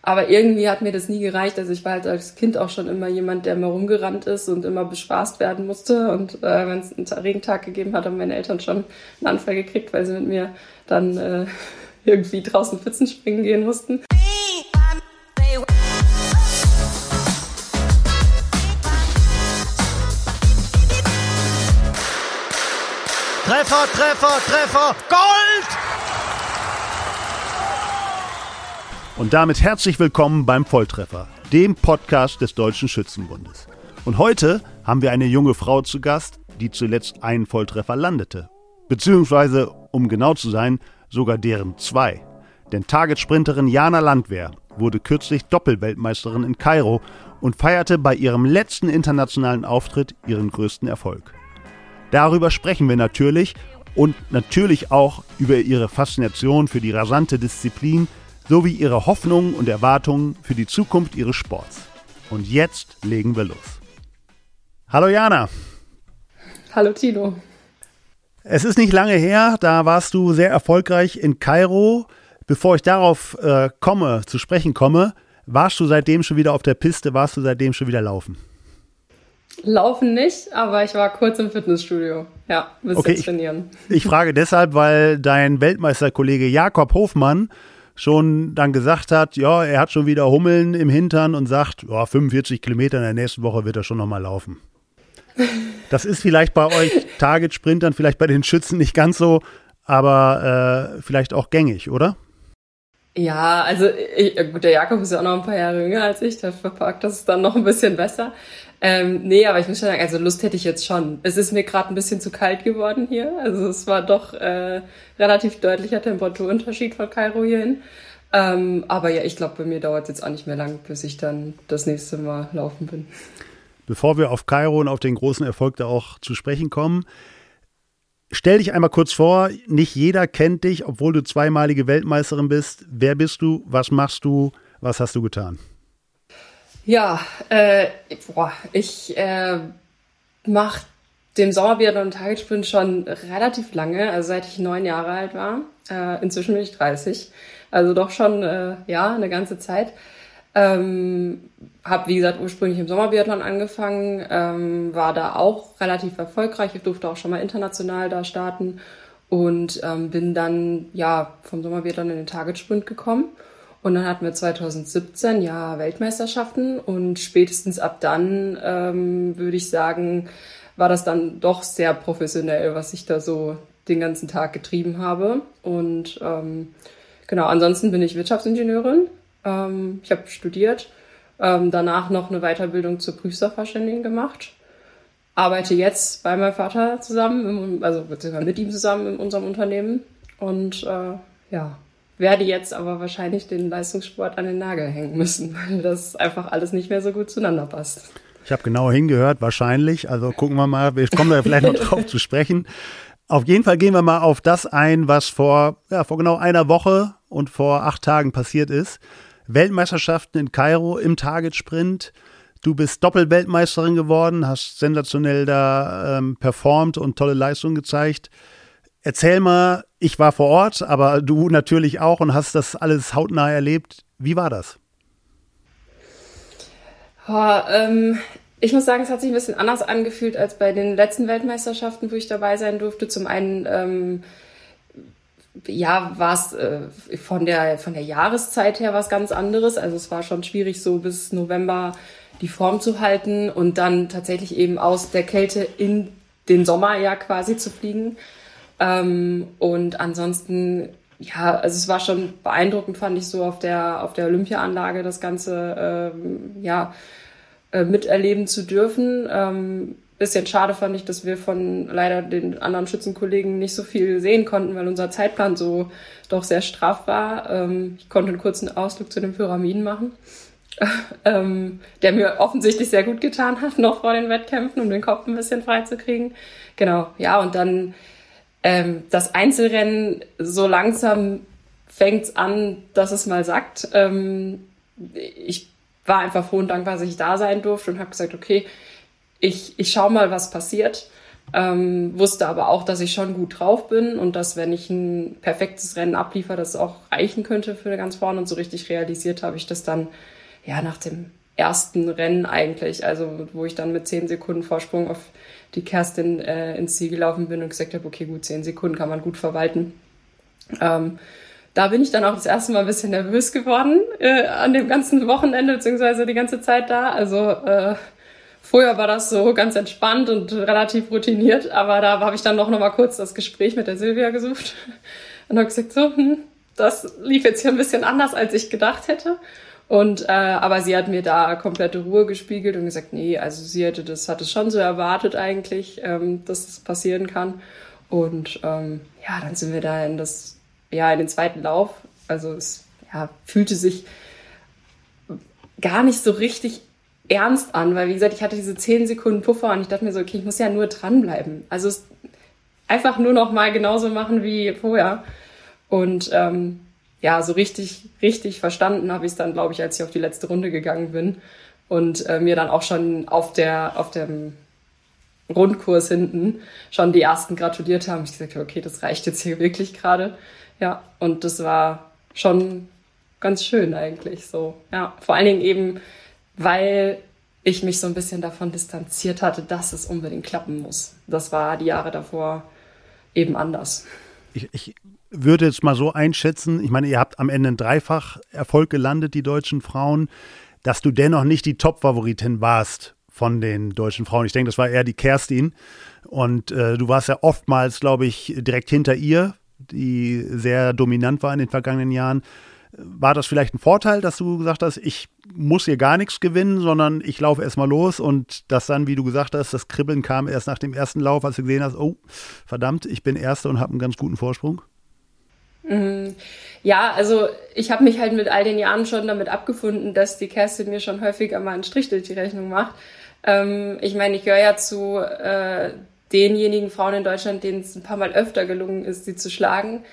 Aber irgendwie hat mir das nie gereicht. Also ich war halt als Kind auch schon immer jemand, der immer rumgerannt ist und immer bespaßt werden musste. Und wenn es einen Regentag gegeben hat, haben meine Eltern schon einen Anfall gekriegt, weil sie mit mir dann irgendwie draußen Pfützen springen gehen mussten. Treffer, Treffer, Treffer, Gold! Und damit herzlich willkommen beim Volltreffer, dem Podcast des Deutschen Schützenbundes. Und heute haben wir eine junge Frau zu Gast, die zuletzt einen Volltreffer landete. Beziehungsweise, um genau zu sein, sogar deren zwei. Denn Targetsprinterin Jana Landwehr wurde kürzlich Doppelweltmeisterin in Kairo und feierte bei ihrem letzten internationalen Auftritt ihren größten Erfolg. Darüber sprechen wir natürlich und natürlich auch über ihre Faszination für die rasante Disziplin sowie ihre Hoffnungen und Erwartungen für die Zukunft ihres Sports. Und jetzt legen wir los. Hallo Jana. Hallo Tino. Es ist nicht lange her, da warst du sehr erfolgreich in Kairo. Bevor ich darauf zu sprechen komme, warst du seitdem schon wieder auf der Piste, warst du seitdem schon wieder laufen? Laufen nicht, aber ich war kurz im Fitnessstudio. Ja, ein bisschen trainieren. Ich frage deshalb, weil dein Weltmeisterkollege Jakob Hofmann schon dann gesagt hat, ja, er hat schon wieder Hummeln im Hintern und sagt, ja, 45 Kilometer in der nächsten Woche wird er schon nochmal laufen. Das ist vielleicht bei euch Target-Sprintern, vielleicht bei den Schützen nicht ganz so, aber vielleicht auch gängig, oder? Ja, also der Jakob ist ja auch noch ein paar Jahre jünger als ich, der verpackt das dann noch ein bisschen besser. Nee, aber ich muss schon sagen, also Lust hätte ich jetzt schon. Es ist mir gerade ein bisschen zu kalt geworden hier. Also es war doch relativ deutlicher Temperaturunterschied von Kairo hierhin. Aber ja, ich glaube, bei mir dauert es jetzt auch nicht mehr lang, bis ich dann das nächste Mal laufen bin. Bevor wir auf Kairo und auf den großen Erfolg da auch zu sprechen kommen, stell dich einmal kurz vor, nicht jeder kennt dich, obwohl du zweimalige Weltmeisterin bist. Wer bist du, was machst du, was hast du getan? Ja, ich mache den Sommerbiathlon und Targetsprint schon relativ lange, also seit ich 9 Jahre alt war. Inzwischen bin ich 30, also doch schon eine ganze Zeit. Habe, wie gesagt, ursprünglich im Sommerbiathlon angefangen, war da auch relativ erfolgreich. Ich durfte auch schon mal international da starten und bin dann vom Sommerbiathlon in den Targetsprint gekommen. Und dann hatten wir 2017 Weltmeisterschaften und spätestens ab dann, würde ich sagen, war das dann doch sehr professionell, was ich da so den ganzen Tag getrieben habe. Und ansonsten bin ich Wirtschaftsingenieurin. Ich habe studiert, danach noch eine Weiterbildung zur Prüfsachverständigen gemacht. Arbeite jetzt bei meinem Vater zusammen, beziehungsweise mit ihm zusammen in unserem Unternehmen. Und werde jetzt aber wahrscheinlich den Leistungssport an den Nagel hängen müssen, weil das einfach alles nicht mehr so gut zueinander passt. Ich habe genau hingehört, wahrscheinlich. Also gucken wir mal, wir kommen da vielleicht noch drauf zu sprechen. Auf jeden Fall gehen wir mal auf das ein, was vor genau einer Woche und vor 8 Tagen passiert ist. Weltmeisterschaften in Kairo im Targetsprint. Du bist Doppelweltmeisterin geworden, hast sensationell da performt und tolle Leistungen gezeigt. Erzähl mal, ich war vor Ort, aber du natürlich auch und hast das alles hautnah erlebt. Wie war das? Ich muss sagen, es hat sich ein bisschen anders angefühlt als bei den letzten Weltmeisterschaften, wo ich dabei sein durfte. Zum einen, war es von der Jahreszeit her was ganz anderes. Also es war schon schwierig, so bis November die Form zu halten und dann tatsächlich eben aus der Kälte in den Sommer quasi zu fliegen. Und ansonsten, also es war schon beeindruckend, fand ich so auf der Olympiaanlage das Ganze, miterleben zu dürfen. Bisschen schade fand ich, dass wir von leider den anderen Schützenkollegen nicht so viel sehen konnten, weil unser Zeitplan so doch sehr straff war. Ich konnte einen kurzen Ausflug zu den Pyramiden machen, der mir offensichtlich sehr gut getan hat, noch vor den Wettkämpfen, um den Kopf ein bisschen frei zu kriegen. Genau, und dann das Einzelrennen, so langsam fängt's an, dass es mal sackt. Ich war einfach froh und dankbar, dass ich da sein durfte und habe gesagt, okay, ich schaue mal, was passiert. Wusste aber auch, dass ich schon gut drauf bin und dass, wenn ich ein perfektes Rennen abliefere, das auch reichen könnte für ganz vorne. Und so richtig realisiert habe ich das dann ja nach dem ersten Rennen eigentlich, also wo ich dann mit 10 Sekunden Vorsprung auf die Kerstin ins Ziel gelaufen bin und gesagt habe, okay, gut, 10 Sekunden kann man gut verwalten. Da bin ich dann auch das erste Mal ein bisschen nervös geworden an dem ganzen Wochenende, beziehungsweise die ganze Zeit da. Also vorher war das so ganz entspannt und relativ routiniert, aber da habe ich dann noch mal kurz das Gespräch mit der Silvia gesucht und habe gesagt, so, das lief jetzt hier ein bisschen anders, als ich gedacht hätte. Und aber sie hat mir da komplette Ruhe gespiegelt und gesagt, nee, also sie hat es schon so erwartet eigentlich, dass es passieren kann. Und dann sind wir da in den zweiten Lauf. Also es fühlte sich gar nicht so richtig ernst an, weil wie gesagt, ich hatte diese 10 Sekunden Puffer und ich dachte mir so, okay, ich muss ja nur dranbleiben. Also es einfach nur noch mal genauso machen wie vorher. Und so richtig verstanden habe ich es dann, glaube ich, als ich auf die letzte Runde gegangen bin und mir dann auch schon auf dem Rundkurs hinten schon die ersten gratuliert haben. Ich gesagt, okay, das reicht jetzt hier wirklich gerade. Ja, und das war schon ganz schön eigentlich so. Ja, vor allen Dingen eben, weil ich mich so ein bisschen davon distanziert hatte, dass es unbedingt klappen muss. Das war die Jahre davor eben anders. Ich würde jetzt mal so einschätzen, ich meine, ihr habt am Ende einen Dreifach-Erfolg gelandet, die deutschen Frauen, dass du dennoch nicht die Top-Favoritin warst von den deutschen Frauen. Ich denke, das war eher die Kerstin. Und du warst ja oftmals, glaube ich, direkt hinter ihr, die sehr dominant war in den vergangenen Jahren. War das vielleicht ein Vorteil, dass du gesagt hast, ich muss hier gar nichts gewinnen, sondern ich laufe erstmal los und das dann, wie du gesagt hast, das Kribbeln kam erst nach dem ersten Lauf, als du gesehen hast, oh, verdammt, ich bin Erste und habe einen ganz guten Vorsprung? Ja, also ich habe mich halt mit all den Jahren schon damit abgefunden, dass die Kerstin mir schon häufiger mal einen Strich durch die Rechnung macht. Ich meine, ich gehöre ja zu denjenigen Frauen in Deutschland, denen es ein paar Mal öfter gelungen ist, sie zu schlagen.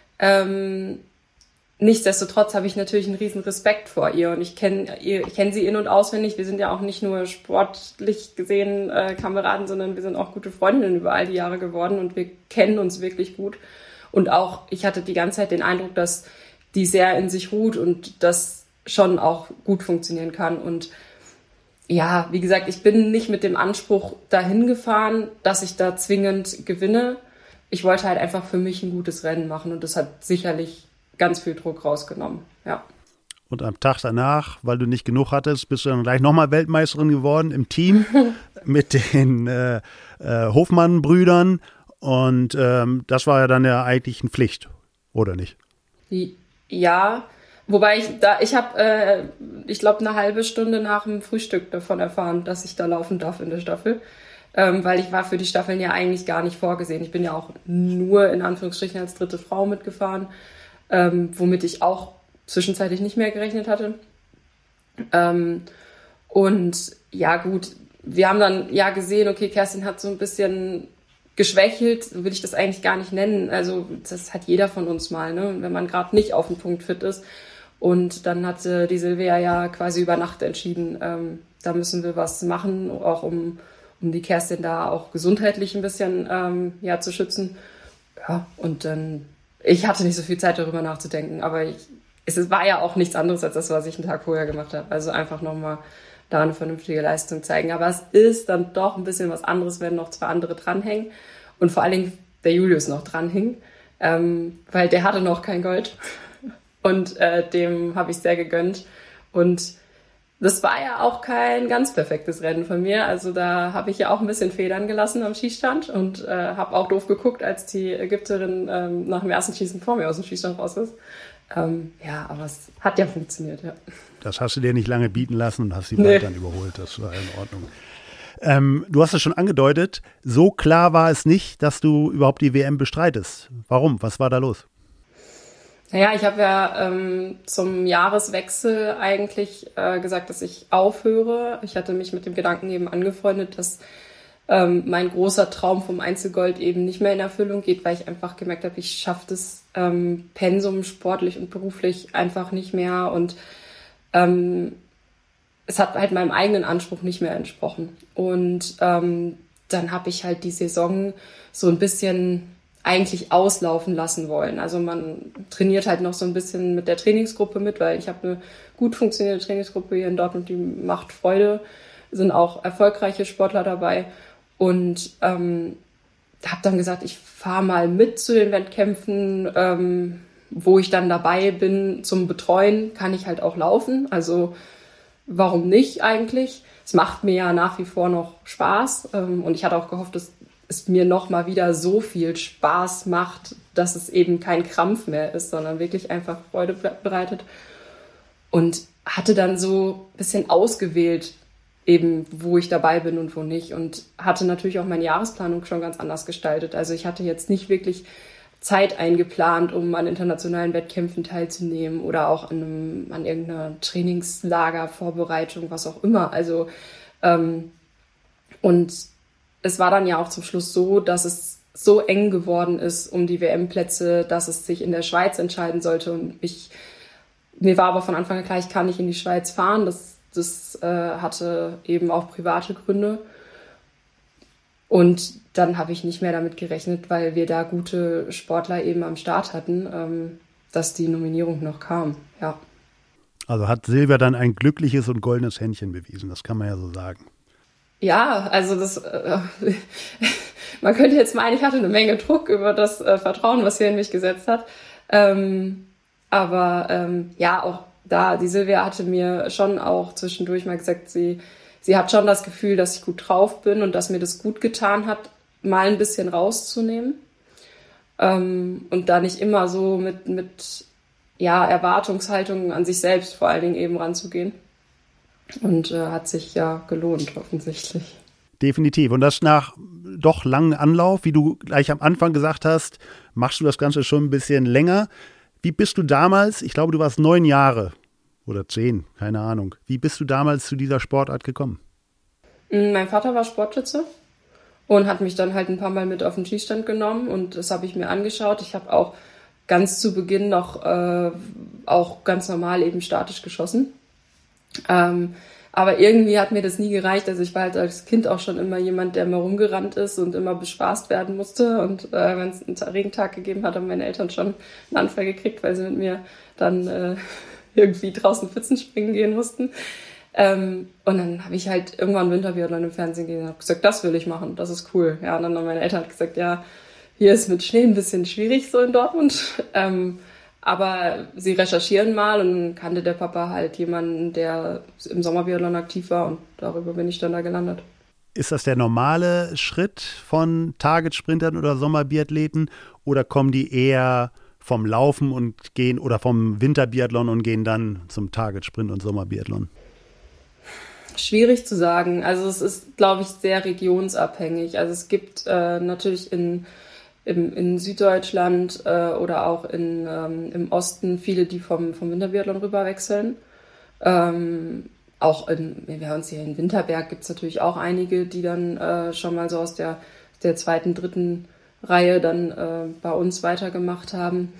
Nichtsdestotrotz habe ich natürlich einen riesen Respekt vor ihr und ich kenne sie in- und auswendig. Wir sind ja auch nicht nur sportlich gesehen Kameraden, sondern wir sind auch gute Freundinnen über all die Jahre geworden und wir kennen uns wirklich gut. Und auch, ich hatte die ganze Zeit den Eindruck, dass die sehr in sich ruht und das schon auch gut funktionieren kann. Und ja, wie gesagt, ich bin nicht mit dem Anspruch dahin gefahren, dass ich da zwingend gewinne. Ich wollte halt einfach für mich ein gutes Rennen machen und das hat sicherlich ganz viel Druck rausgenommen, ja. Und am Tag danach, weil du nicht genug hattest, bist du dann gleich nochmal Weltmeisterin geworden im Team mit den Hofmann-Brüdern. Und das war ja dann ja eigentlich eine Pflicht, oder nicht? Ja, wobei ich habe, ich glaube, eine halbe Stunde nach dem Frühstück davon erfahren, dass ich da laufen darf in der Staffel. Weil ich war für die Staffeln ja eigentlich gar nicht vorgesehen. Ich bin ja auch nur in Anführungsstrichen als dritte Frau mitgefahren. Womit ich auch zwischenzeitlich nicht mehr gerechnet hatte. Und ja gut, wir haben dann ja gesehen, okay, Kerstin hat so ein bisschen geschwächelt, so will ich das eigentlich gar nicht nennen. Also das hat jeder von uns mal, ne? Wenn man gerade nicht auf den Punkt fit ist. Und dann hatte die Silvia ja quasi über Nacht entschieden, da müssen wir was machen, auch um die Kerstin da auch gesundheitlich ein bisschen zu schützen. Ja, und dann ich hatte nicht so viel Zeit, darüber nachzudenken, aber es war ja auch nichts anderes als das, was ich einen Tag vorher gemacht habe. Also einfach nochmal da eine vernünftige Leistung zeigen. Aber es ist dann doch ein bisschen was anderes, wenn noch 2 andere dranhängen. Und vor allen Dingen der Julius noch dranhing, weil der hatte noch kein Gold. Und dem habe ich sehr gegönnt. Und das war ja auch kein ganz perfektes Rennen von mir. Also da habe ich ja auch ein bisschen Federn gelassen am Schießstand und habe auch doof geguckt, als die Ägypterin nach dem ersten Schießen vor mir aus dem Schießstand raus ist. Aber es hat ja funktioniert, ja. Das hast du dir nicht lange bieten lassen und hast sie bald dann überholt. Das war in Ordnung. Du hast es schon angedeutet, so klar war es nicht, dass du überhaupt die WM bestreitest. Warum? Was war da los? Naja, ich habe ja zum Jahreswechsel eigentlich gesagt, dass ich aufhöre. Ich hatte mich mit dem Gedanken eben angefreundet, dass mein großer Traum vom Einzelgold eben nicht mehr in Erfüllung geht, weil ich einfach gemerkt habe, ich schaffe das Pensum sportlich und beruflich einfach nicht mehr und es hat halt meinem eigenen Anspruch nicht mehr entsprochen. Und dann habe ich halt die Saison so ein bisschen eigentlich auslaufen lassen wollen. Also man trainiert halt noch so ein bisschen mit der Trainingsgruppe mit, weil ich habe eine gut funktionierende Trainingsgruppe hier in Dortmund, die macht Freude, sind auch erfolgreiche Sportler dabei und habe dann gesagt, ich fahre mal mit zu den Wettkämpfen, wo ich dann dabei bin zum Betreuen, kann ich halt auch laufen, also warum nicht eigentlich? Es macht mir ja nach wie vor noch Spaß und ich hatte auch gehofft, dass es mir noch mal wieder so viel Spaß macht, dass es eben kein Krampf mehr ist, sondern wirklich einfach Freude bereitet. Und hatte dann so ein bisschen ausgewählt, eben wo ich dabei bin und wo nicht. Und hatte natürlich auch meine Jahresplanung schon ganz anders gestaltet. Also ich hatte jetzt nicht wirklich Zeit eingeplant, um an internationalen Wettkämpfen teilzunehmen oder auch an irgendeiner Trainingslagervorbereitung, was auch immer. Also und es war dann ja auch zum Schluss so, dass es so eng geworden ist um die WM-Plätze, dass es sich in der Schweiz entscheiden sollte. Und mir war aber von Anfang an klar, ich kann nicht in die Schweiz fahren. Das hatte eben auch private Gründe. Und dann habe ich nicht mehr damit gerechnet, weil wir da gute Sportler eben am Start hatten, dass die Nominierung noch kam. Ja. Also hat Silvia dann ein glückliches und goldenes Händchen bewiesen, das kann man ja so sagen. Ja, also man könnte jetzt meinen, ich hatte eine Menge Druck über das Vertrauen, was sie in mich gesetzt hat. Ja, auch da, die Silvia hatte mir schon auch zwischendurch mal gesagt, sie hat schon das Gefühl, dass ich gut drauf bin und dass mir das gut getan hat, mal ein bisschen rauszunehmen. Und da nicht immer so mit Erwartungshaltungen an sich selbst vor allen Dingen eben ranzugehen. Und hat sich ja gelohnt, offensichtlich. Definitiv. Und das nach doch langen Anlauf, wie du gleich am Anfang gesagt hast, machst du das Ganze schon ein bisschen länger. Wie bist du damals, ich glaube, du warst 9 Jahre oder 10, keine Ahnung. Wie bist du damals zu dieser Sportart gekommen? Mein Vater war Sportschütze und hat mich dann halt ein paar Mal mit auf den Schießstand genommen und das habe ich mir angeschaut. Ich habe auch ganz zu Beginn noch auch ganz normal eben statisch geschossen. Aber irgendwie hat mir das nie gereicht. Also ich war halt als Kind auch schon immer jemand, der immer rumgerannt ist und immer bespaßt werden musste. Und wenn es einen Regentag gegeben hat, haben meine Eltern schon einen Anfall gekriegt, weil sie mit mir dann irgendwie draußen Pfützen springen gehen mussten. Und dann habe ich halt irgendwann Winterbiathlon im Fernsehen gesehen und habe gesagt, das will ich machen, das ist cool. Ja, und dann haben meine Eltern gesagt, ja, hier ist mit Schnee ein bisschen schwierig so in Dortmund. Aber sie recherchieren mal und dann kannte der Papa halt jemanden, der im Sommerbiathlon aktiv war und darüber bin ich dann da gelandet. Ist das der normale Schritt von Target-Sprintern oder Sommerbiathleten oder kommen die eher vom Laufen und gehen oder vom Winterbiathlon und gehen dann zum Target-Sprint und Sommerbiathlon? Schwierig zu sagen. Also es ist, glaube ich, sehr regionsabhängig. Also es gibt natürlich in Süddeutschland oder auch im Osten viele, die vom Winterbiathlon rüber wechseln. Auch bei uns hier in Winterberg gibt es natürlich auch einige, die dann schon mal so aus der 2., 3. Reihe dann bei uns weitergemacht haben.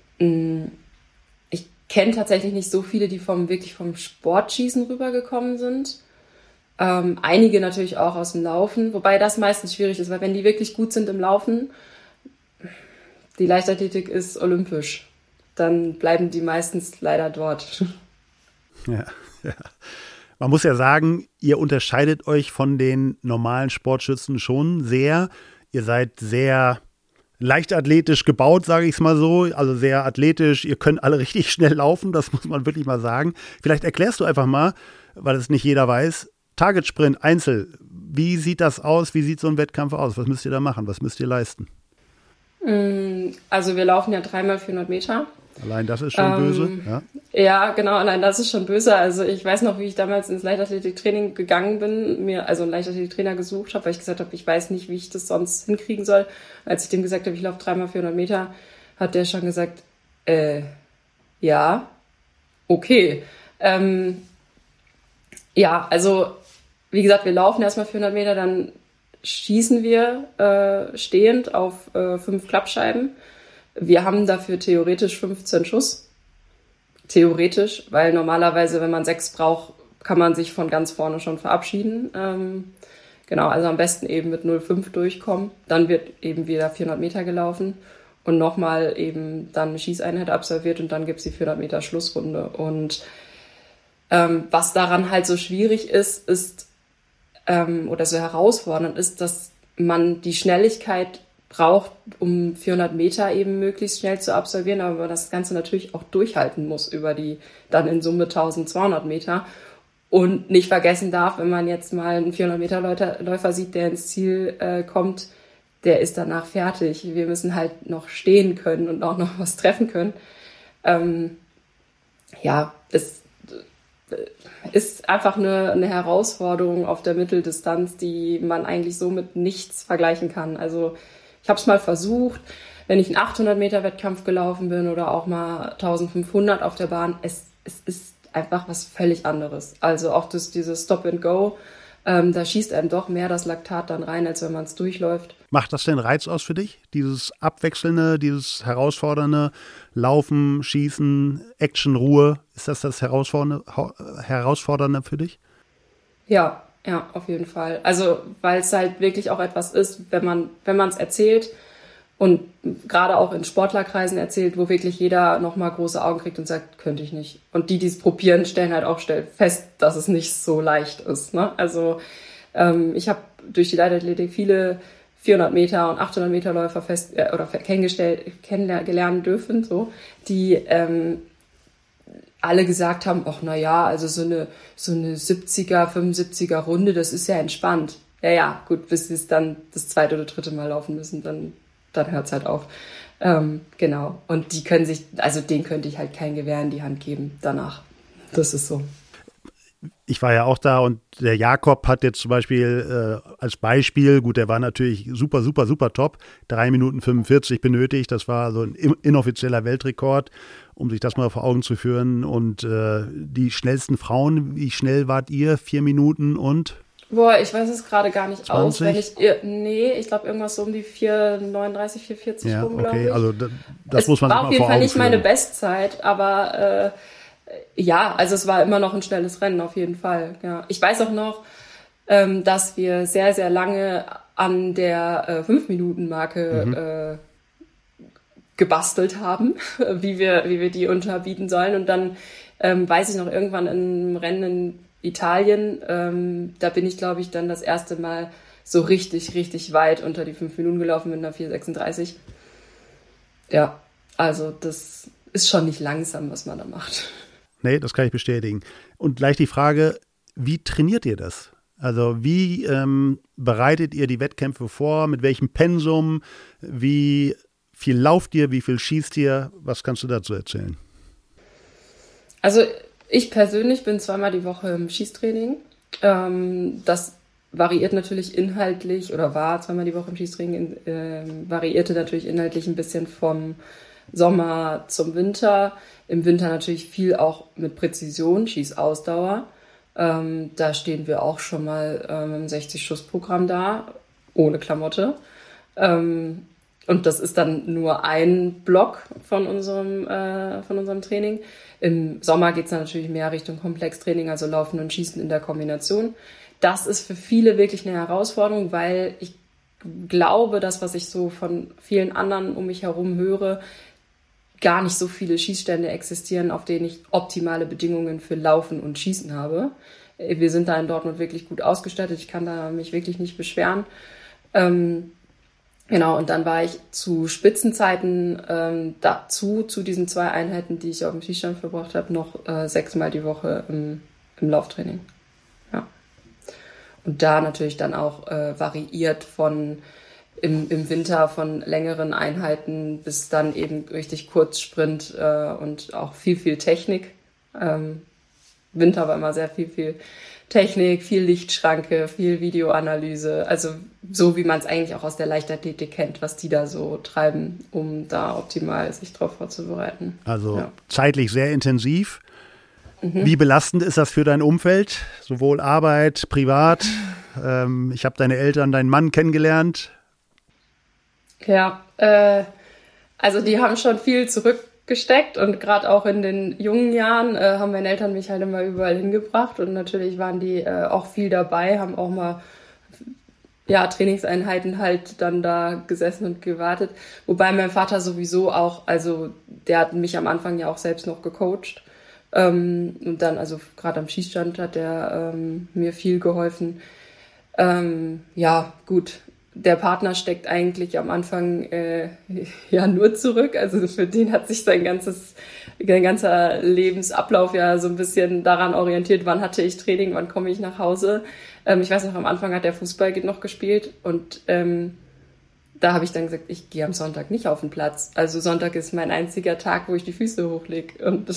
Ich kenne tatsächlich nicht so viele, die wirklich vom Sportschießen rübergekommen sind. Einige natürlich auch aus dem Laufen, wobei das meistens schwierig ist, weil wenn die wirklich gut sind im Laufen, die Leichtathletik ist olympisch, dann bleiben die meistens leider dort. Ja. Man muss ja sagen, ihr unterscheidet euch von den normalen Sportschützen schon sehr. Ihr seid sehr leichtathletisch gebaut, sage ich es mal so, also sehr athletisch. Ihr könnt alle richtig schnell laufen, das muss man wirklich mal sagen. Vielleicht erklärst du einfach mal, weil es nicht jeder weiß, Target-Sprint, Einzel, wie sieht das aus? Wie sieht so ein Wettkampf aus? Was müsst ihr da machen? Was müsst ihr leisten? Also wir laufen ja 3x400 Meter. Allein das ist schon böse, ja? Ja, genau, allein das ist schon böse. Also ich weiß noch, wie ich damals ins Leichtathletiktraining gegangen bin, mir also einen Leichtathletiktrainer gesucht habe, weil ich gesagt habe, ich weiß nicht, wie ich das sonst hinkriegen soll. Als ich dem gesagt habe, ich laufe 3x400 Meter, hat der schon gesagt, ja, okay. Ja, also wie gesagt, wir laufen erstmal 400 Meter, dann schießen wir stehend auf 5 Klappscheiben. Wir haben dafür theoretisch 15 Schuss. Theoretisch, weil normalerweise, wenn man 6 braucht, kann man sich von ganz vorne schon verabschieden. Genau, also am besten eben mit 0,5 durchkommen. Dann wird eben wieder 400 Meter gelaufen und nochmal eben dann eine Schießeinheit absolviert und dann gibt's die 400 Meter Schlussrunde. Und was daran halt so schwierig ist oder so herausfordernd ist, dass man die Schnelligkeit braucht, um 400 Meter eben möglichst schnell zu absolvieren, aber man das Ganze natürlich auch durchhalten muss über die dann in Summe 1200 Meter und nicht vergessen darf, wenn man jetzt mal einen 400 Meter Läufer sieht, der ins Ziel kommt, der ist danach fertig. Wir müssen halt noch stehen können und auch noch was treffen können. Es ist einfach eine Herausforderung auf der Mitteldistanz, die man eigentlich so mit nichts vergleichen kann. Also ich habe es mal versucht, wenn ich einen 800-Meter-Wettkampf gelaufen bin oder auch mal 1500 auf der Bahn. Es ist einfach was völlig anderes. Also auch dieses Stop and Go, da schießt einem doch mehr das Laktat dann rein, als wenn man es durchläuft. Macht das den Reiz aus für dich? Dieses Abwechselnde, dieses Herausfordernde, Laufen, Schießen, Action, Ruhe, ist das Herausfordernde für dich? Ja, auf jeden Fall. Also, weil es halt wirklich auch etwas ist, wenn man es erzählt und gerade auch in Sportlerkreisen erzählt, wo wirklich jeder nochmal große Augen kriegt und sagt, könnte ich nicht. Und die es probieren, stellen halt auch fest, dass es nicht so leicht ist. Ne? Also, ich habe durch die Leichtathletik viele 400 Meter und 800 Meter Läufer kennengelernt dürfen, so, die alle gesagt haben, ach na ja, also so eine 70er, 75er Runde, das ist ja entspannt. Ja, gut, bis sie es dann das zweite oder dritte Mal laufen müssen, dann hört's halt auf. Genau. Und denen könnte ich halt kein Gewehr in die Hand geben danach. Das ist so. Ich war ja auch da und der Jakob hat jetzt zum Beispiel als Beispiel, gut, der war natürlich super, super, super top, 3 Minuten 45 benötigt, das war so ein inoffizieller Weltrekord, um sich das mal vor Augen zu führen. Und die schnellsten Frauen, wie schnell wart ihr? 4 Minuten und? Boah, ich weiß es gerade gar nicht 20? auswendig. Nee, ich glaube irgendwas so um die 4,39, 4,40 rum, glaube ich. Okay, also das muss man sich mal vor Augen führen. Es war auf jeden Fall nicht meine Bestzeit, aber also es war immer noch ein schnelles Rennen, auf jeden Fall. Ja. Ich weiß auch noch, dass wir sehr, sehr lange an der 5-Minuten-Marke gebastelt haben, wie wir die unterbieten sollen. Und dann weiß ich noch, irgendwann im Rennen in Italien, da bin ich, glaube ich, dann das erste Mal so richtig, richtig weit unter die 5 Minuten gelaufen mit einer 4,36. Ja, also das ist schon nicht langsam, was man da macht. Nee, das kann ich bestätigen. Und gleich die Frage, wie trainiert ihr das? Also wie bereitet ihr die Wettkämpfe vor? Mit welchem Pensum? Wie viel lauft ihr? Wie viel schießt ihr? Was kannst du dazu erzählen? Also ich persönlich bin 2-mal die Woche im Schießtraining. Das variiert natürlich inhaltlich oder war 2-mal die Woche im Schießtraining, variierte natürlich inhaltlich ein bisschen vom Sommer zum Winter. Im Winter natürlich viel auch mit Präzision, Schießausdauer. Da stehen wir auch schon mal im 60-Schuss-Programm da, ohne Klamotte. Und das ist dann nur ein Block von unserem Training. Im Sommer geht's dann natürlich mehr Richtung Komplextraining, also Laufen und Schießen in der Kombination. Das ist für viele wirklich eine Herausforderung, weil ich glaube, das, was ich so von vielen anderen um mich herum höre, gar nicht so viele Schießstände existieren, auf denen ich optimale Bedingungen für Laufen und Schießen habe. Wir sind da in Dortmund wirklich gut ausgestattet. Ich kann da mich wirklich nicht beschweren. Genau, und dann war ich zu Spitzenzeiten zu diesen 2 Einheiten, die ich auf dem Schießstand verbracht habe, noch 6-mal die Woche im Lauftraining. Ja. Und da natürlich dann auch variiert von im Winter von längeren Einheiten bis dann eben richtig Kurzsprint und auch viel Technik. Winter war immer sehr viel Technik, viel Lichtschranke, viel Videoanalyse. Also so, wie man es eigentlich auch aus der Leichtathletik kennt, was die da so treiben, um da optimal sich drauf vorzubereiten. Also zeitlich sehr intensiv. Mhm. Wie belastend ist das für dein Umfeld? Sowohl Arbeit, privat. Ich habe deine Eltern, deinen Mann kennengelernt. Ja, also die haben schon viel zurückgesteckt und gerade auch in den jungen Jahren haben meine Eltern mich halt immer überall hingebracht und natürlich waren die auch viel dabei, haben auch mal Trainingseinheiten halt dann da gesessen und gewartet. Wobei mein Vater sowieso auch, also der hat mich am Anfang ja auch selbst noch gecoacht. Und dann, also gerade am Schießstand hat er mir viel geholfen. Gut, der Partner steckt eigentlich am Anfang nur zurück. Also für den hat sich sein ganzer Lebensablauf ja so ein bisschen daran orientiert, wann hatte ich Training, wann komme ich nach Hause. Ich weiß noch, am Anfang hat der Fußball noch gespielt und da habe ich dann gesagt, ich gehe am Sonntag nicht auf den Platz. Also Sonntag ist mein einziger Tag, wo ich die Füße hochlege. Und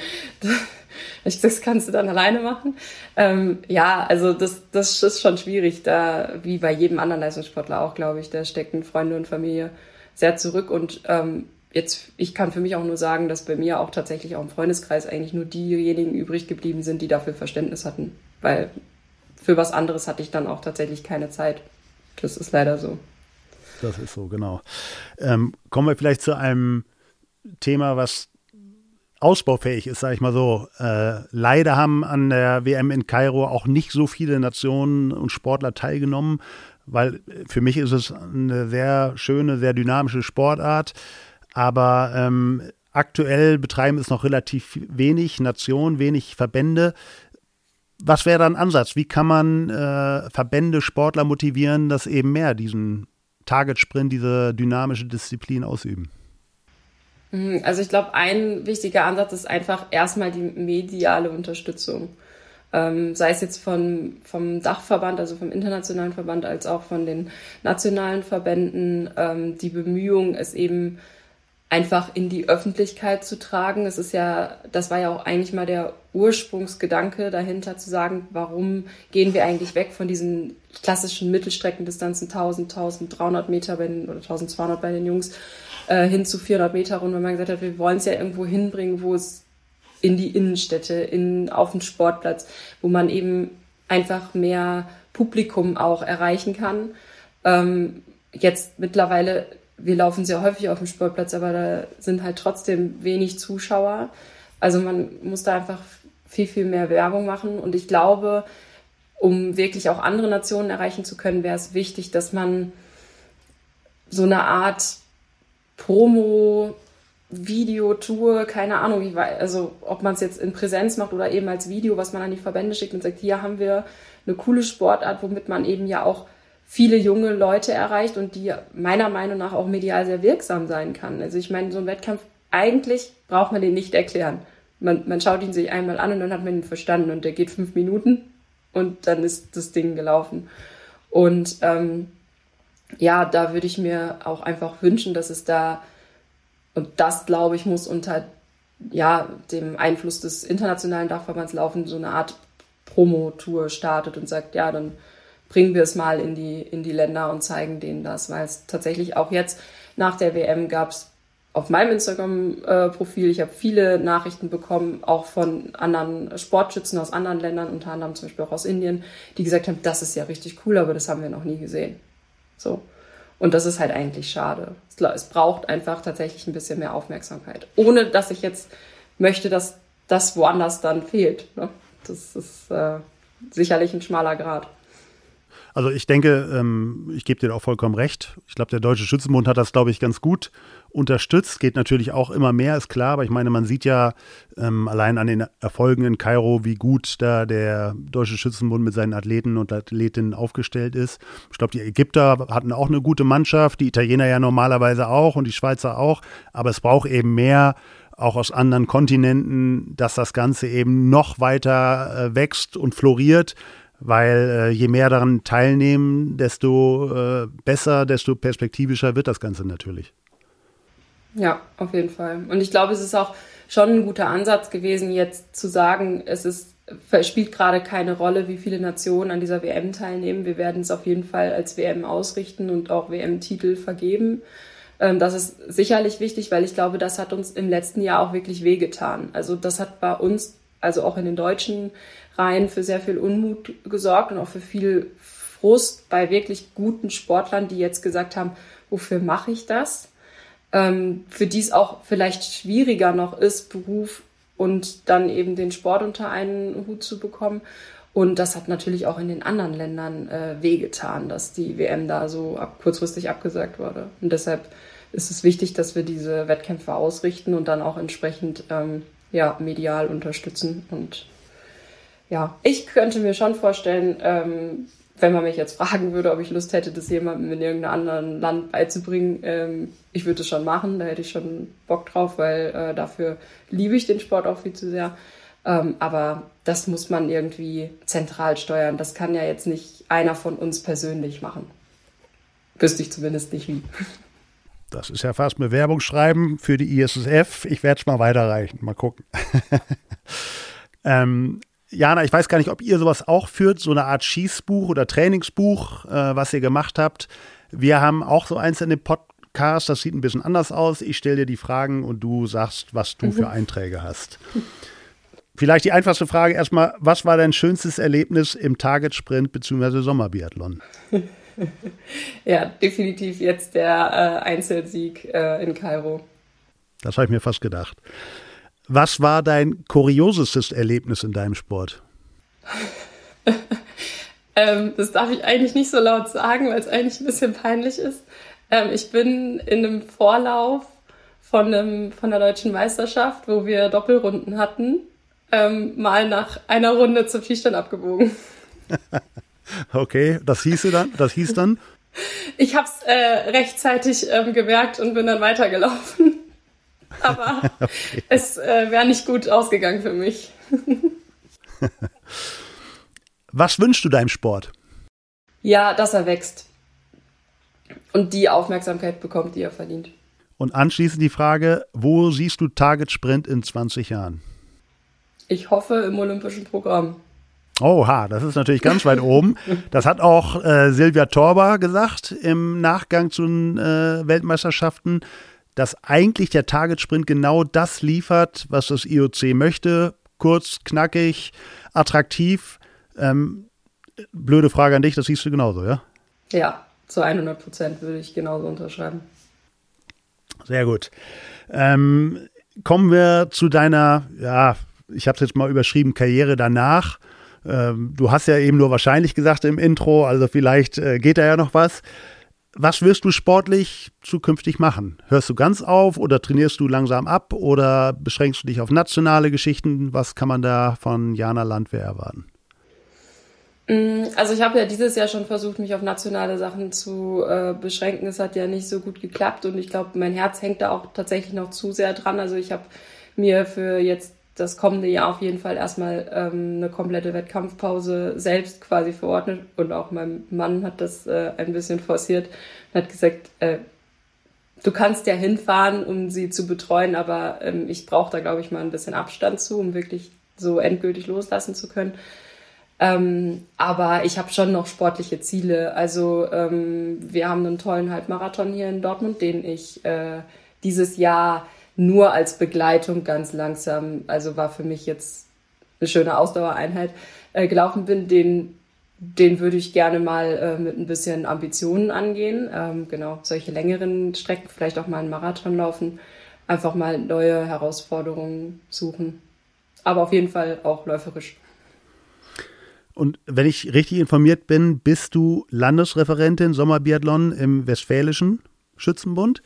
das kannst du dann alleine machen. Also das ist schon schwierig, da wie bei jedem anderen Leistungssportler auch, glaube ich, da stecken Freunde und Familie sehr zurück. Und ich kann für mich auch nur sagen, dass bei mir auch tatsächlich auch im Freundeskreis eigentlich nur diejenigen übrig geblieben sind, die dafür Verständnis hatten. Weil für was anderes hatte ich dann auch tatsächlich keine Zeit. Das ist leider so. Das ist so, genau. Kommen wir vielleicht zu einem Thema, was ausbaufähig ist, sage ich mal so. Leider haben an der WM in Kairo auch nicht so viele Nationen und Sportler teilgenommen, weil für mich ist es eine sehr schöne, sehr dynamische Sportart. Aber aktuell betreiben es noch relativ wenig Nationen, wenig Verbände. Was wäre da ein Ansatz? Wie kann man Verbände, Sportler motivieren, dass eben mehr diesen Target-Sprint, diese dynamische Disziplin ausüben? Also ich glaube, ein wichtiger Ansatz ist einfach erstmal die mediale Unterstützung. Sei es jetzt vom Dachverband, also vom internationalen Verband, als auch von den nationalen Verbänden, die Bemühung, es eben einfach in die Öffentlichkeit zu tragen. Das war ja auch eigentlich mal der Ursprungsgedanke dahinter, zu sagen, warum gehen wir eigentlich weg von diesen klassischen Mittelstreckendistanzen 1000, 1300 Meter oder 1200 bei den Jungs hin zu 400 Meter Runden, weil man gesagt hat, wir wollen es ja irgendwo hinbringen, wo es in die Innenstädte, auf den Sportplatz, wo man eben einfach mehr Publikum auch erreichen kann. Jetzt mittlerweile, wir laufen sehr häufig auf dem Sportplatz, aber da sind halt trotzdem wenig Zuschauer. Also man muss da einfach viel, viel mehr Werbung machen. Und ich glaube, um wirklich auch andere Nationen erreichen zu können, wäre es wichtig, dass man so eine Art Promo-Video-Tour, keine Ahnung, also ob man es jetzt in Präsenz macht oder eben als Video, was man an die Verbände schickt und sagt, hier haben wir eine coole Sportart, womit man eben ja auch viele junge Leute erreicht und die meiner Meinung nach auch medial sehr wirksam sein kann. Also ich meine, so ein Wettkampf, eigentlich braucht man den nicht erklären. Man schaut ihn sich einmal an und dann hat man ihn verstanden und der geht 5 Minuten und dann ist das Ding gelaufen. Und da würde ich mir auch einfach wünschen, dass es da, und das, glaube ich, muss unter dem Einfluss des internationalen Dachverbands laufen, so eine Art Promotour startet und sagt, ja, dann bringen wir es mal in die Länder und zeigen denen das, weil es tatsächlich auch jetzt nach der WM gab es auf meinem Instagram-Profil, ich habe viele Nachrichten bekommen, auch von anderen Sportschützen aus anderen Ländern, unter anderem zum Beispiel auch aus Indien, die gesagt haben, das ist ja richtig cool, aber das haben wir noch nie gesehen. So. Und das ist halt eigentlich schade. Es braucht einfach tatsächlich ein bisschen mehr Aufmerksamkeit. Ohne, dass ich jetzt möchte, dass das woanders dann fehlt. Ne? Das ist sicherlich ein schmaler Grat. Also ich denke, ich gebe dir auch vollkommen recht. Ich glaube, der Deutsche Schützenbund hat das, glaube ich, ganz gut unterstützt. Geht natürlich auch immer mehr, ist klar. Aber ich meine, man sieht ja allein an den Erfolgen in Kairo, wie gut da der Deutsche Schützenbund mit seinen Athleten und Athletinnen aufgestellt ist. Ich glaube, die Ägypter hatten auch eine gute Mannschaft, die Italiener ja normalerweise auch und die Schweizer auch. Aber es braucht eben mehr, auch aus anderen Kontinenten, dass das Ganze eben noch weiter wächst und floriert. Weil je mehr daran teilnehmen, desto besser, desto perspektivischer wird das Ganze natürlich. Ja, auf jeden Fall. Und ich glaube, es ist auch schon ein guter Ansatz gewesen, jetzt zu sagen, spielt gerade keine Rolle, wie viele Nationen an dieser WM teilnehmen. Wir werden es auf jeden Fall als WM ausrichten und auch WM-Titel vergeben. Das ist sicherlich wichtig, weil ich glaube, das hat uns im letzten Jahr auch wirklich wehgetan. Also das hat bei uns, also auch in den deutschen Reihen, für sehr viel Unmut gesorgt und auch für viel Frust bei wirklich guten Sportlern, die jetzt gesagt haben, wofür mache ich das? Für die es auch vielleicht schwieriger noch ist, Beruf und dann eben den Sport unter einen Hut zu bekommen. Und das hat natürlich auch in den anderen Ländern wehgetan, dass die WM da so kurzfristig abgesagt wurde. Und deshalb ist es wichtig, dass wir diese Wettkämpfe ausrichten und dann auch entsprechend medial unterstützen. Und ja, ich könnte mir schon vorstellen, wenn man mich jetzt fragen würde, ob ich Lust hätte, das jemandem in irgendeinem anderen Land beizubringen, ich würde es schon machen, da hätte ich schon Bock drauf, weil dafür liebe ich den Sport auch viel zu sehr. Aber das muss man irgendwie zentral steuern. Das kann ja jetzt nicht einer von uns persönlich machen. Wüsste ich zumindest nicht wie. Das ist ja fast eine Bewerbung schreiben für die ISSF. Ich werde es mal weiterreichen. Mal gucken. Jana, ich weiß gar nicht, ob ihr sowas auch führt, so eine Art Schießbuch oder Trainingsbuch, was ihr gemacht habt. Wir haben auch so eins in dem Podcast, das sieht ein bisschen anders aus. Ich stelle dir die Fragen und du sagst, was du für Einträge hast. Vielleicht die einfachste Frage erstmal, was war dein schönstes Erlebnis im Target-Sprint bzw. Sommerbiathlon? Ja, definitiv jetzt der Einzelsieg in Kairo. Das habe ich mir fast gedacht. Was war dein kuriosestes Erlebnis in deinem Sport? Das darf ich eigentlich nicht so laut sagen, weil es eigentlich ein bisschen peinlich ist. Ich bin in einem Vorlauf von der Deutschen Meisterschaft, wo wir Doppelrunden hatten, mal nach einer Runde zum Schießstand abgebogen. Okay, das hieß dann? Ich habe es rechtzeitig gemerkt und bin dann weitergelaufen. Aber okay. Es wäre nicht gut ausgegangen für mich. Was wünschst du deinem Sport? Ja, dass er wächst und die Aufmerksamkeit bekommt, die er verdient. Und anschließend die Frage, wo siehst du Target Sprint in 20 Jahren? Ich hoffe im olympischen Programm. Oha, das ist natürlich ganz weit oben. Das hat auch Silvia Torber gesagt im Nachgang zu den Weltmeisterschaften, dass eigentlich der Target-Sprint genau das liefert, was das IOC möchte. Kurz, knackig, attraktiv. Blöde Frage an dich, das siehst du genauso, ja? Ja, zu 100% würde ich genauso unterschreiben. Sehr gut. Kommen wir zu deiner, ja, ich habe es jetzt mal überschrieben, Karriere danach. Du hast ja eben nur wahrscheinlich gesagt im Intro, also vielleicht geht da ja noch was. Was wirst du sportlich zukünftig machen? Hörst du ganz auf oder trainierst du langsam ab oder beschränkst du dich auf nationale Geschichten? Was kann man da von Jana Landwehr erwarten? Also ich habe ja dieses Jahr schon versucht, mich auf nationale Sachen zu beschränken. Es hat ja nicht so gut geklappt und ich glaube, mein Herz hängt da auch tatsächlich noch zu sehr dran. Also ich habe mir für jetzt das kommende Jahr auf jeden Fall erstmal eine komplette Wettkampfpause selbst quasi verordnet und auch mein Mann hat das ein bisschen forciert und hat gesagt, du kannst ja hinfahren, um sie zu betreuen, aber ich brauche da, glaube ich, mal ein bisschen Abstand zu, um wirklich so endgültig loslassen zu können. Aber ich habe schon noch sportliche Ziele. Also wir haben einen tollen Halbmarathon hier in Dortmund, den ich dieses Jahr nur als Begleitung ganz langsam, also war für mich jetzt eine schöne Ausdauereinheit, gelaufen bin, den würde ich gerne mal mit ein bisschen Ambitionen angehen. Genau, solche längeren Strecken, vielleicht auch mal einen Marathon laufen, einfach mal neue Herausforderungen suchen. Aber auf jeden Fall auch läuferisch. Und wenn ich richtig informiert bin, bist du Landesreferentin Sommerbiathlon im Westfälischen Schützenbund.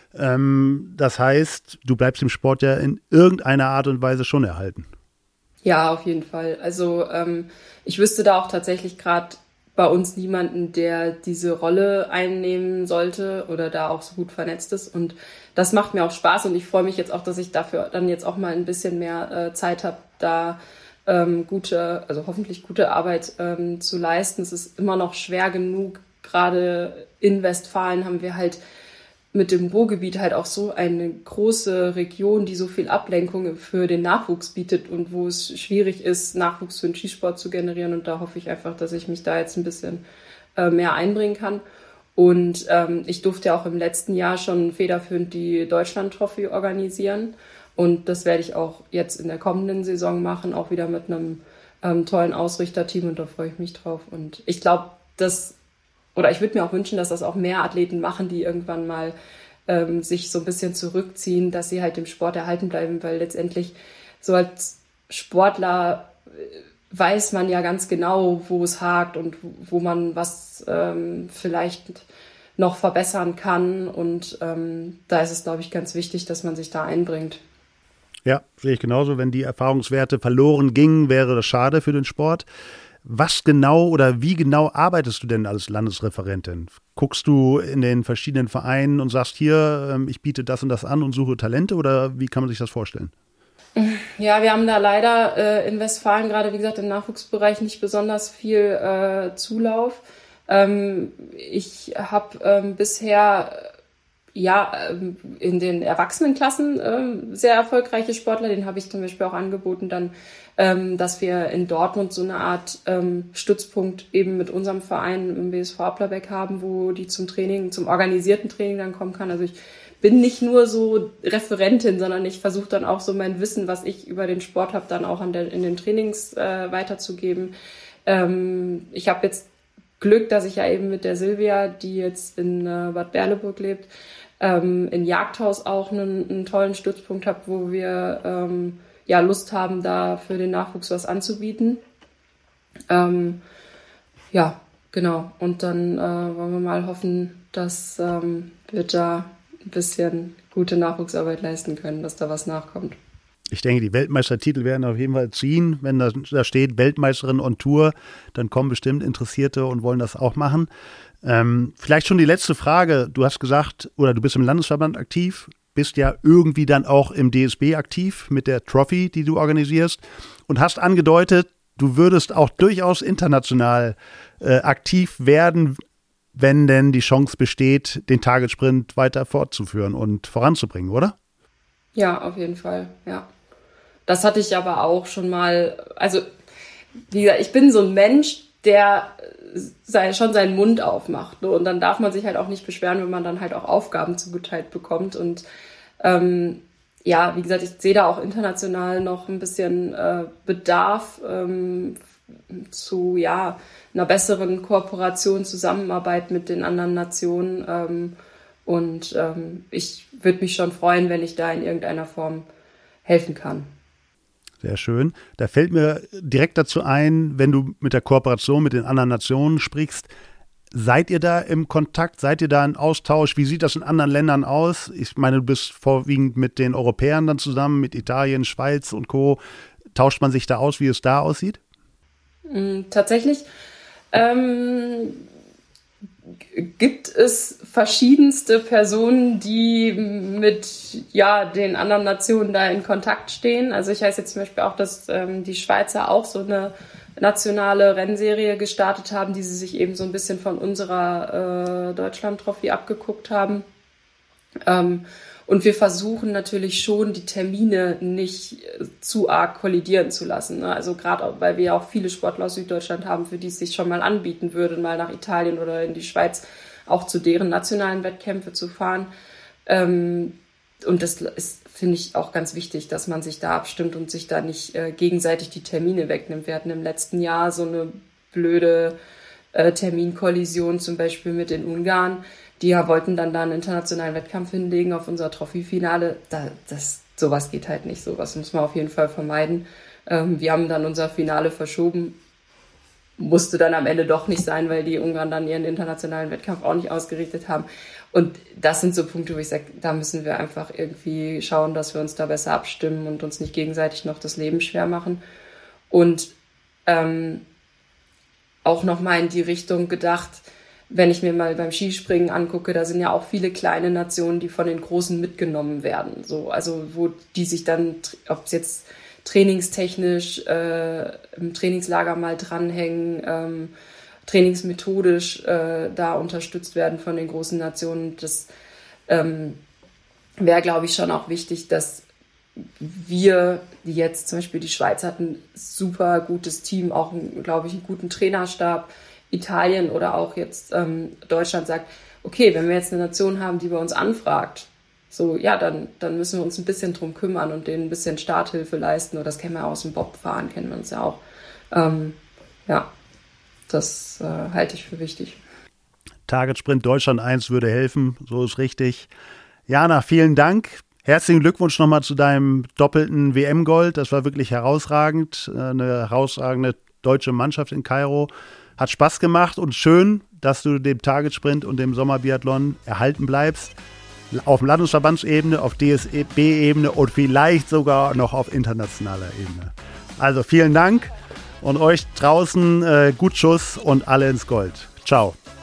Das heißt, du bleibst im Sport ja in irgendeiner Art und Weise schon erhalten. Ja, auf jeden Fall. Also ich wüsste da auch tatsächlich gerade bei uns niemanden, der diese Rolle einnehmen sollte oder da auch so gut vernetzt ist. Und das macht mir auch Spaß und ich freue mich jetzt auch, dass ich dafür dann jetzt auch mal ein bisschen mehr Zeit habe, da hoffentlich gute Arbeit zu leisten. Es ist immer noch schwer genug. Gerade in Westfalen haben wir halt mit dem Ruhrgebiet halt auch so eine große Region, die so viel Ablenkung für den Nachwuchs bietet und wo es schwierig ist, Nachwuchs für den Skisport zu generieren. Und da hoffe ich einfach, dass ich mich da jetzt ein bisschen mehr einbringen kann. Und ich durfte ja auch im letzten Jahr schon federführend die Deutschland-Trophy organisieren. Und das werde ich auch jetzt in der kommenden Saison machen, auch wieder mit einem tollen Ausrichterteam. Und da freue ich mich drauf. Und ich glaube, ich würde mir auch wünschen, dass das auch mehr Athleten machen, die irgendwann mal sich so ein bisschen zurückziehen, dass sie halt im Sport erhalten bleiben, weil letztendlich so als Sportler weiß man ja ganz genau, wo es hakt und wo man was vielleicht noch verbessern kann. Und da ist es, glaube ich, ganz wichtig, dass man sich da einbringt. Ja, sehe ich genauso. Wenn die Erfahrungswerte verloren gingen, wäre das schade für den Sport. Was genau oder wie genau arbeitest du denn als Landesreferentin? Guckst du in den verschiedenen Vereinen und sagst hier, ich biete das und das an und suche Talente, oder wie kann man sich das vorstellen? Ja, wir haben da leider in Westfalen gerade, wie gesagt, im Nachwuchsbereich nicht besonders viel Zulauf. Ich habe bisher in den Erwachsenenklassen sehr erfolgreiche Sportler. Den habe ich zum Beispiel auch angeboten, dann, dass wir in Dortmund so eine Art Stützpunkt eben mit unserem Verein im BSV Applerbeck haben, wo die zum organisierten Training dann kommen kann. Also ich bin nicht nur so Referentin, sondern ich versuche dann auch so mein Wissen, was ich über den Sport habe, dann auch in den Trainings weiterzugeben. Ich habe jetzt Glück, dass ich ja eben mit der Silvia, die jetzt in Bad Berleburg lebt, in Jagdhaus auch einen tollen Stützpunkt habe, wo wir Lust haben, da für den Nachwuchs was anzubieten. Ja, genau. Und dann wollen wir mal hoffen, dass wir da ein bisschen gute Nachwuchsarbeit leisten können, dass da was nachkommt. Ich denke, die Weltmeistertitel werden auf jeden Fall ziehen. Wenn da steht Weltmeisterin on Tour, dann kommen bestimmt Interessierte und wollen das auch machen. Vielleicht schon die letzte Frage. Du hast gesagt, oder du bist im Landesverband aktiv, bist ja irgendwie dann auch im DSB aktiv mit der Trophy, die du organisierst, und hast angedeutet, du würdest auch durchaus international aktiv werden, wenn denn die Chance besteht, den Targetsprint weiter fortzuführen und voranzubringen, oder? Ja, auf jeden Fall, ja. Das hatte ich aber auch schon mal, also wie gesagt, ich bin so ein Mensch, der schon seinen Mund aufmacht. Ne? Und dann darf man sich halt auch nicht beschweren, wenn man dann halt auch Aufgaben zugeteilt bekommt. Und wie gesagt, ich sehe da auch international noch ein bisschen Bedarf zu einer besseren Kooperation, Zusammenarbeit mit den anderen Nationen. Ich würde mich schon freuen, wenn ich da in irgendeiner Form helfen kann. Sehr schön. Da fällt mir direkt dazu ein, wenn du mit der Kooperation mit den anderen Nationen sprichst, seid ihr da im Kontakt? Seid ihr da im Austausch? Wie sieht das in anderen Ländern aus? Ich meine, du bist vorwiegend mit den Europäern dann zusammen, mit Italien, Schweiz und Co. Tauscht man sich da aus, wie es da aussieht? Tatsächlich gibt es verschiedenste Personen, die mit den anderen Nationen da in Kontakt stehen. Also ich weiß jetzt zum Beispiel auch, dass die Schweizer auch so eine nationale Rennserie gestartet haben, die sie sich eben so ein bisschen von unserer Deutschland-Trophy abgeguckt haben. Und wir versuchen natürlich schon, die Termine nicht zu arg kollidieren zu lassen. Ne? Also gerade, weil wir auch viele Sportler aus Süddeutschland haben, für die es sich schon mal anbieten würde, mal nach Italien oder in die Schweiz auch zu deren nationalen Wettkämpfe zu fahren. Und das ist, finde ich, auch ganz wichtig, dass man sich da abstimmt und sich da nicht gegenseitig die Termine wegnimmt. Wir hatten im letzten Jahr so eine blöde Terminkollision zum Beispiel mit den Ungarn. Die wollten dann da einen internationalen Wettkampf hinlegen auf unser Trophy-Finale. Sowas geht halt nicht. Sowas muss man auf jeden Fall vermeiden. Wir haben dann unser Finale verschoben. Musste dann am Ende doch nicht sein, weil die Ungarn dann ihren internationalen Wettkampf auch nicht ausgerichtet haben. Und das sind so Punkte, wo ich sage, da müssen wir einfach irgendwie schauen, dass wir uns da besser abstimmen und uns nicht gegenseitig noch das Leben schwer machen. Und auch nochmal in die Richtung gedacht, wenn ich mir mal beim Skispringen angucke, da sind ja auch viele kleine Nationen, die von den Großen mitgenommen werden. So, also wo die sich dann, ob es jetzt trainingstechnisch im Trainingslager mal dranhängen, trainingsmethodisch da unterstützt werden von den großen Nationen. Das wäre, glaube ich, schon auch wichtig, dass wir, die jetzt zum Beispiel die Schweiz hatten, ein super gutes Team, auch, glaube ich, einen guten Trainerstab, Italien oder auch jetzt Deutschland sagt, okay, wenn wir jetzt eine Nation haben, die bei uns anfragt, so, ja, dann müssen wir uns ein bisschen drum kümmern und denen ein bisschen Starthilfe leisten. Oder das kennen wir aus dem Bobfahren, kennen wir uns ja auch. Das halte ich für wichtig. Targetsprint Deutschland 1 würde helfen, so ist richtig. Jana, vielen Dank. Herzlichen Glückwunsch nochmal zu deinem doppelten WM-Gold. Das war wirklich herausragend. Eine herausragende deutsche Mannschaft in Kairo. Hat Spaß gemacht und schön, dass du dem Targetsprint und dem Sommerbiathlon erhalten bleibst. Auf Landesverbandsebene, auf DSB-Ebene und vielleicht sogar noch auf internationaler Ebene. Also vielen Dank und euch draußen gut Schuss und alle ins Gold. Ciao.